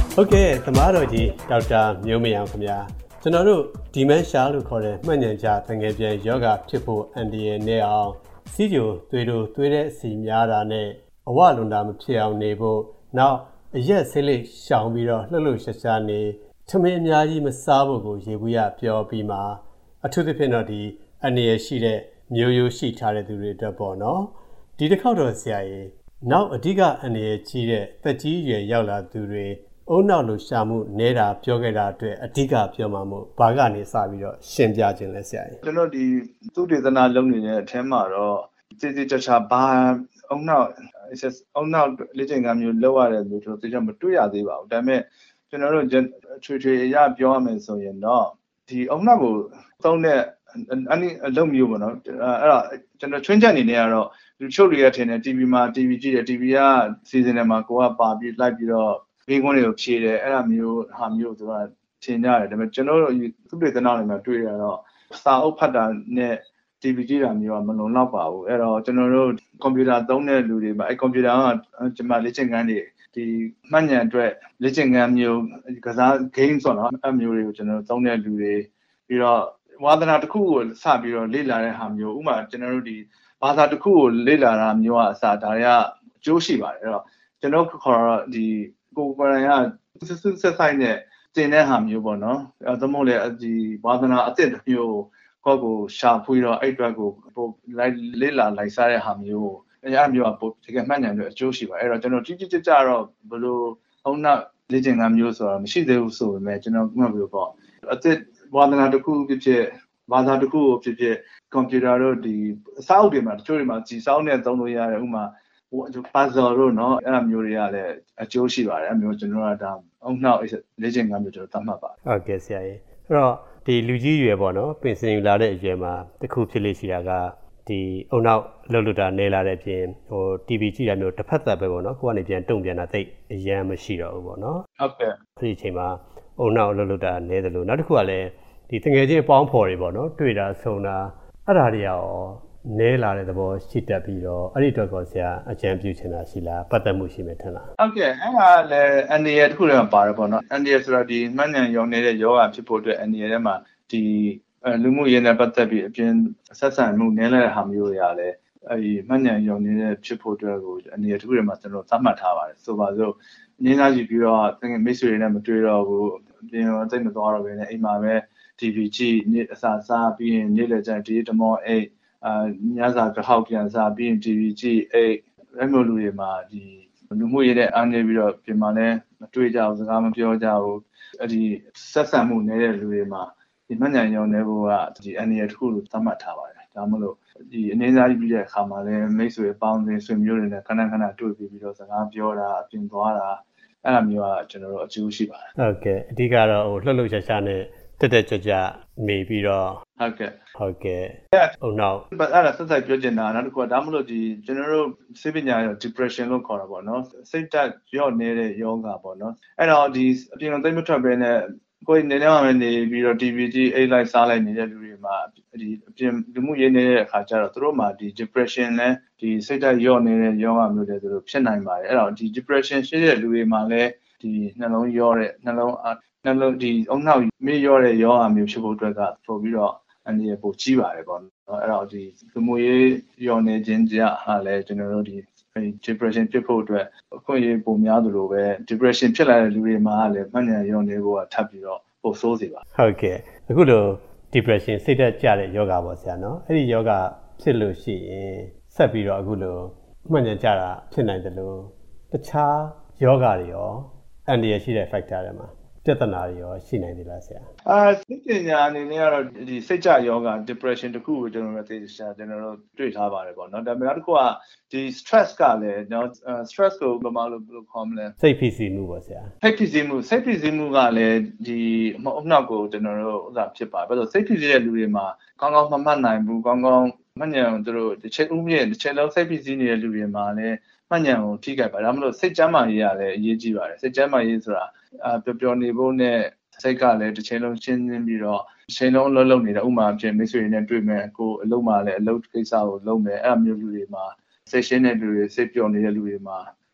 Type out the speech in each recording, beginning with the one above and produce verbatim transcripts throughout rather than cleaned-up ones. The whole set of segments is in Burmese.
ဟုတ်ကဲ့သမားတော်ကြီးဒေါက်တာမျိုးမယံခင်ဗျာကျွန်တော်တို့ dementia လို့ခေါ်တဲ့မှတ်ဉာဏ်ကျတငယ်ပြန်ယောဂဖြစ်ဖို့အန်ဒီရဲ့နဲ့အောင်စီးကြိုသွေးတို့သွေးတဲ့အစီများတာနဲ့အဝလွန်တာမဖြစ်အောင်နေဖို့နောက်အရက်ဆေးလိပ်ရှောင်ပြီးတော့လှုပ်လှုပ်ရှားရှားနေထမင်းအများကြီးမစားဖို့ကိုရေဘူးရပြောပြီးမှအထူးသဖြင့်တော့ဒီအနေရရှိတဲ့မျိုးရိုးရှိထားတဲ့သူတွေအတွက်ပေါ့နော်ဒီတစ်ခေါက်တော့ဆရာကြီးနောက်အဓိကအနေရကြီးတဲ့သက်ကြီးရွယ်ရောက်လာသူတွေအုံနောက်လို့ရှာမှုနေတာပြောခဲ့တာအတွက်အဓိကပြောမှမို့ဘာကနေစပြီးတော့ရှင်းပြခြင်းလဲဆရာကြီးကျွန်တော်ဒီသုတေသနလုပ်နေတဲ့အထက်မှာတော့စိစိချာချာဘာအုံနောက်အုံနောက်လေ့ကျင့်ခန်းမျိုးလုပ်ရတယ်လို့ကျွန်တော်သိချင်မတွေ့ရသေးပါဘူးဒါပေမဲ့ကျွန်တော်တို့ချွေချွေအရပြောရမယ်ဆိုရင်တော့ဒီအုံနောက်ကိုသုံးတဲ့အနည်းအလုပ်မျိုးပေါ့နော်အဲ့တော့ကျွန်တော်ချွင်းချက်အနေနဲ့ကတော့လူချုပ်တွေကထင်တယ် တီဗီ မှာ တီဗီ ကြည့်တယ် တီဗီ ကစီစဉ်တယ်မှာကိုကပါပြီးလိုက်ပြီးတော့ဘေးကွန်းတွေကိုဖြေတယ်အဲ့ဒါမျိုးဟာမျိုးသူကထင်ကြတယ်ဒါပေမဲ့ကျွန်တော်တို့သူတွေသနာတွေမှာတွေ့ရတော့စာအုပ်ဖတ်တာနဲ့ တီဗီ ကြည့်တာမျိုးကမလုံလောက်ပါဘူးအဲ့တော့ကျွန်တော်တို့ကွန်ပျူတာသုံးတဲ့လူတွေမှာအဲ့ကွန်ပျူတာကကျွန်မလေ့ကျင့်ခန်းတွေဒီမှတ်ဉာဏ်အတွက်လေ့ကျင့်ခန်းမျိုးကစား game ဆိုတော့အဲ့မျိုးတွေကိုကျွန်တော်တို့သုံးတဲ့လူတွေပြီးတော့ဝါသနာတစ်ခုကိုစပြီးတော့လေ့လာတဲ့ဟာမျိုးဥပမာကျွန်တော်တို့ဒီဘာသာတစ်ခုကိုလေ့လာတာမျိုးကအစဒါတွေကအကျိုးရှိပါတယ်အဲ့တော့ကျွန်တော်ခေါ်တော့ဒီကိုယ်ကိုယ်တိုင်ကစစ်စစ်ဆက်ဆိုင်နဲ့တင်တဲ့ဟာမျိုးပေါ့နော်အဲဒါမှမဟုတ်လေဒီဝါသနာအသစ်တစ်မျိုးကိုကိုရှာဖွေတော့အဲ့အတွက်ကိုပိုလိုက်လေ့လာလိုက်စားတဲ့ဟာမျိုးအဲ့အမျိုးကပိုတကယ်မှတ်ဉာဏ်တွေအကျိုးရှိပါအဲ့တော့ကျွန်တော်တိတိကျကျတော့ဘယ်လိုအုံနောက်လေ့ကျင့်ခန်းမျိုးဆိုတာမရှိသေးဘူးဆိုပေမဲ့ကျွန်တော်မှတ်ပြီးပေါ့အသစ်ဝါသနာတစ်ခုဖြစ်ဖြစ်ဘာသာတစ်ခုကိုဖြစ်ဖြစ်ကွန်ပျူတာတို့ဒီအစောက်တွေမှာတချို့တွေမှာကြည်စောင်းနဲ့သုံးလို့ရတယ်ဥပမာpuzzle တို့เนาะအဲ့လိုမျိုးတွေကလည်းအကျိုးရှိပါတယ်အဲ့မျိုးကျွန်တော်ကဒါအုံနောက်လေ့ကျင့်ခန်းမျိုးကျွန်တော်သတ်မှတ်ပါတယ်ဟုတ်ကဲ့ဆရာကြီးအဲ့တော့ဒီလူကြီးရွယ်ပေါ့နော်ပင်စင်ယူလာတဲ့အရွယ်မှာတခုဖြစ်လို့ရှိတာကဒီအုံနောက်လှုပ်လှုပ်တာနေလာတဲ့အပြင်ဟို တီဗီ ကြည့်တာမျိုးတစ်ဖက်သက်ပဲပေါ့နော်ကိုကနေပြန်တုံ့ပြန်တာတိတ်အရန်မရှိတော့ဘူးပေါ့နော်ဟုတ်ကဲ့ဒီအချိန်မှာအုံနောက်လှုပ်လှုပ်တာနေတယ်လို့နောက်တစ်ခုကလည်းဒီတငယ်ချင်းအပေါင်းဖော်တွေပေါ့နော်တွေ့တာဆုံတာအဲ့ဒါတွေရောနဲလာတဲ့သဘောရှိတတ်ပြီးတော့အဲ့ဒီတော့ကိုဆရာအကြံပြုချင်တာရှိလားပတ်သက်မှုရှိမယ်ထင်လားဟုတ်ကဲ့အဲ့ဒါလည်းအန်ဒီရတစ်ခုလည်းပါတယ်ပေါ့နော်အန်ဒီရဆိုတာဒီမှတ်ဉာဏ်ရောနေတဲ့ယောဂဖြစ်ဖို့အတွက်အန်ဒီရထဲမှာဒီလူမှုရေးနဲ့ပတ်သက်ပြီးအပြင်ဆက်ဆံမှုနဲလာတဲ့ဟာမျိုးတွေကလည်းအဲ့ဒီမှတ်ဉာဏ်ရောနေတဲ့ဖြစ်ဖို့အတွက်ကိုအန်ဒီရတစ်ခုထဲမှာကျွန်တော်သတ်မှတ်ထားပါတယ်ဆိုပါစို့နင်းသားကြည့်ပြီးတော့တကယ်မိတ်ဆွေတွေနဲ့မတွေ့တော့ဘူးပြင်တော့တိတ်မသွားတော့ဘဲနဲ့အိမ်မှာပဲ တီဗီ ကြည့်နေ့အစားစားပြီးရင်နေ့လည်ကျရင်ဒီတမောအိတ်အာညစာတစ်ခေါက်ပြန်စားပြီးရင် တီဗီ ကြည့်အိတ်အဲ့လိုလူတွေမှာဒီလူမှုရေးတဲ့အားနေပြီးတော့ပြင်မှာလည်းမတွေ့ကြဘူးစကားမပြောကြဘူးအဲ့ဒီဆက်ဆံမှုနေတဲ့လူတွေမှာဒီမှတ်ဉာဏ်ရောနေဖို့ကဒီအနေရတစ်ခုလို့သတ်မှတ်ထားပါတယ်ဒါမှမဟုတ်ဒီအနေစားကြီးပြီးတဲ့အခါမှာလည်းမိတ်ဆွေအပေါင်းအသင်းဆွေမျိုးတွေနဲ့ခဏခဏတွေ့ပြီးပြီးတော့စကားပြောတာအပြင်သွားတာအဲ့လိုမျိုးကကျွန်တော်တို့အကျိုးရှိပါတယ်ဟုတ်ကဲ့အဓိကတော့ဟိုလှုပ်လှုပ်ရှားရှားနဲ့တက်တက်ကြွကြွနေပြီးတော့ဟုတ်ကဲ့ဟုတ်ကဲ့အုံနောက်အဲ့ဒါဆက်ဆက်ပြောချင်တာနောက်တစ်ခုကဒါမှမဟုတ်ဒီကျွန်တော်တို့စိတ်ပညာရော depression လို့ခေါ်တာပေါ့နော်စိတ်ဓာတ်ရော့နေတဲ့ယောဂပေါ့နော်အဲ့တော့ဒီအပြင်သိမ့်မထွက်ပဲနဲ့ကိုယ်နေနေမှနေပြီးတော့ တီဗီ ကြည့်အိတ်လိုက်စားလိုက်နေတဲ့လူတွေမှာဒီအပြင်လူမှုရေးနေတဲ့အခါကျတော့သူတို့မှာဒီ depression နဲ့ဒီစိတ်ဓာတ်ရော့နေတဲ့ယောဂမျိုးတွေသူတို့ဖြစ်နိုင်ပါတယ်အဲ့တော့ဒီ depression ရှိတဲ့လူတွေမှာလည်းဒီနှလုံးရော့တဲ့နှလုံးနှလုံးဒီအုံနောက်မေ့ရော့တဲ့ယောဂမျိုးဖြစ်ဖို့အတွက်ကပို့ပြီးတော့အနေနဲ့ပိုကြီးပါတယ်ပေါ့နော်အဲ့တော့ဒီလူမှုရေးရော့နေခြင်းကြဟာလည်းကျွန်တော်တို့ဒီ depression ဖြစ်ဖို့အတွက်အခွင့်အရေးပိုများသလိုပဲ depression ဖြစ်လာတဲ့လူတွေမှာလည်းမှတ်ဉာဏ်ရော့နေဖို့ကထပ်ပြီးတော့ပိုဆိုးစေပါဟုတ်ကဲ့အခုလို depression စိတ်ဓာတ်ကျတဲ့ယောဂပေါ့ဆရာနော်အဲ့ဒီယောဂဖြစ်လို့ရှိရင်ဆက်ပြီးတော့အခုလိုမှတ်ဉာဏ်ကျတာဖြစ်နိုင်တယ်လို့တခြားယောဂတွေရောအန်ဒီရရှိတဲ့ factor တွေမှာပြဿနာတွေရောရှိနိုင်သေးလားဆရာအာစိတ်ပညာအနေနဲ့ကတော့ဒီစိတ်ကြယောဂ depression တခုကိုကျွန်တော်တို့သိချာကျွန်တော်တို့တွေ့ထားပါတယ်ပေါ့နော်ဒါပေမဲ့တစ်ခုကဒီ stress ကလည်းเนาะ stress ကိုဘယ်မှာလို့ဘယ်လိုခေါ်မလဲစိတ်ဖိစီးမှုပေါ့ဆရာစိတ်ဖိစီးမှုစိတ်ဖိစီးမှုကလည်းဒီအနောက်ကိုကျွန်တော်တို့ဥစ္စာဖြစ်ပါတယ်ဘာလို့စိတ်ဖိစီးတဲ့လူတွေမှာကောင်းကောင်းမမှတ်နိုင်ဘူးကောင်းကောင်းမှတ်ဉာဏ်တို့တစ်ချက်ဥပမာတစ်ချက်လုံးစိတ်ဖိစီးနေတဲ့လူတွေမှာလည်းမှတ်ဉာဏ်ကိုထိခိုက်ပါဒါမှမဟုတ်စိတ်ကျန်းမာရေးကလည်းအရေးကြီးပါတယ်စိတ်ကျန်းမာရေးဆိုတာအာပျော်ပျော်နေဖို့နဲ့စိတ်ကလည်းတစ်ချိန်လုံးရှင်းရှင်းပြီးတော့တစ်ချိန်လုံးအလုပ်လုပ်နေတာဥမာအဖြစ်မိတ်ဆွေတွေနဲ့တွေ့မယ်ကိုအလုပ်မှာလည်းအလုပ်ကိစ္စကိုလုပ်မယ်အဲ့လိုမျိုးလူတွေမှာစိတ်ရှင်းတဲ့လူတွေစိတ်ပျော်နေတဲ့လူတွေမှာ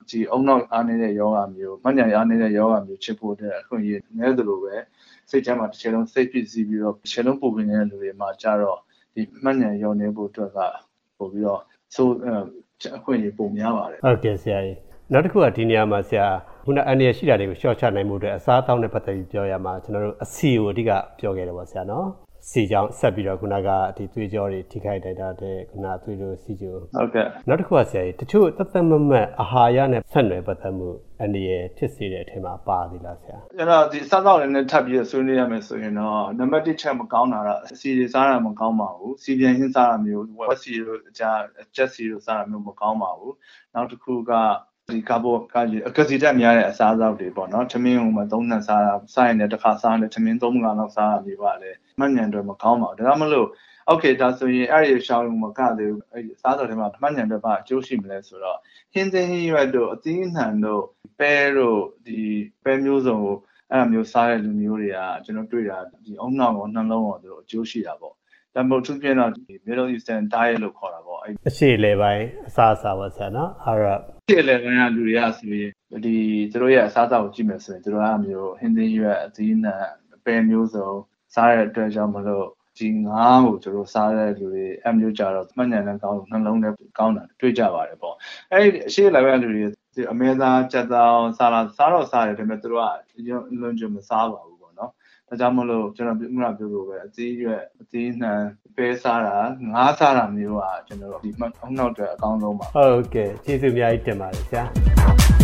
ဒီအုံနောက်အားနေတဲ့ယောဂမျိုးမှတ်ဉာဏ်အားနေတဲ့ယောဂမျိုးချစ်ဖို့တဲ့အခွင့်အရေးနည်းသလိုပဲစိတ်ထဲမှာတစ်ချိန်လုံးစိတ်ဖြစ်စီပြီးတော့တစ်ချိန်လုံးပူပင်နေတဲ့လူတွေမှာကြတော့ဒီမှတ်ဉာဏ်ရောနေဖို့အတွက်ကပို့ပြီးတော့ဆိုအခွင့်အရေးပုံများပါတယ်ဟုတ်ကဲ့ဆရာကြီးနောက်တစ်ခုကဒီနေရာမှာဆရာခုနအနေရရှိတာတွေကိုရှော့ချနိုင်မှုအတွက်အစားအသောက်နဲ့ပတ်သက်ပြီးပြောရမှာကျွန်တော်တို့အစီကိုအဓိကပြောခဲ့တယ်ပေါ့ဆရာနော်စီကြောင့်ဆက်ပြီးတော့ခုနကဒီသွေးကြောတွေထိခိုက်တိုက်တာတဲ့ခုနသွေးတို့စီချိုဟုတ်ကဲ့နောက်တစ်ခုကဆရာကြီးတချို့သက်သက်မမတ်အာဟာရနဲ့ဆက်နွယ်ပတ်သက်မှုအနေရဖြစ်စေတဲ့အထင်မှာပါသေးလားဆရာအဲ့တော့ဒီစားသောက်တွေနဲ့ထပ်ပြီးဆွေးနွေးရမယ်ဆိုရင်တော့နံပါတ်တစ်ချက်မကောင်းတာကအစီတွေစားတာမကောင်းပါဘူးစီပြန်ဟင်းစားတာမျိုးဝက်စီတို့အကြချက်စီတို့စားတာမျိုးမကောင်းပါဘူးနောက်တစ်ခုကဒီကာဘိုကာအကစီတက်များတဲ့အစားအသောက်တွေပေါ့နော်ထမင်းဟိုမှာသုံးနှံစားတာစားရင်လည်းတစ်ခါစားတယ်ထမင်းသုံးခါလောက်စားရပြီပါလေမှတ်ဉာဏ်တွေမကောင်းပါဘူးဒါကြောင့်မလို့โอเคဒါဆိုရင်အဲ့ဒီရှောင်းမကသေးဘူးအဲ့ဒီစားတော်တွေမှာမှတ်ဉာဏ်တွေပါအကျိုးရှိမလဲဆိုတော့ဟင်းသင်းဟင်းရွက်တို့အသီးနှံတို့ပဲတို့ဒီပဲမျိုးစုံကိုအဲ့လိုမျိုးစားတဲ့လူမျိုးတွေကကျွန်တော်တွေ့တာဒီအုံနောက်ရောနှလုံးရောတို့အကျိုးရှိတာပေါ့ဒါမှမဟုတ်သူပြင်တော့ဒီ Middle Eastern diet လို့ခေါ်တာပေါ့အဲ့အရှိလေပိုင်းအစားအစာပါဆရာနော် Arab အရှိလေပိုင်းကလူတွေကဆိုရင်ဒီသူတို့ရဲ့အစားအသောက်ကိုကြည့်မယ်ဆိုရင်သူတို့ကမျိုးဟင်းသင်းရွက်အသီးနှံပဲမျိုးစုံစားတဲ့အတွက်ကြောင့်မလို့ဒီငါးကိုကျွန်တော်စားတဲ့လူတွေအမျိုးကြတော့မှတ်ဉာဏ်နဲ့ကောင်းနှလုံးနဲ့ကောင်းတာတွေ့ကြပါတယ်ပေါ့အဲ့ဒီအရှိလေပိုင်းလူတွေဒီအမဲသားကြက်သားစားလာစားတော့စားတယ်ဒါပေမဲ့သူတို့ကလွန်ကျွံမစားပါဘူးပေါ့နော်ဒါကြောင့်မလို့ကျွန်တော်ခုနပြောလို့ပဲအသီးရွက်အသီးနှံပဲစားတာငါးစားတာမျိုးကကျွန်တော်ဒီမှအုံနောက်တွေအကောင်းဆုံးပါဟုတ်ကဲ့ကျေးဇူးအများကြီးတင်ပါတယ်ဆရာ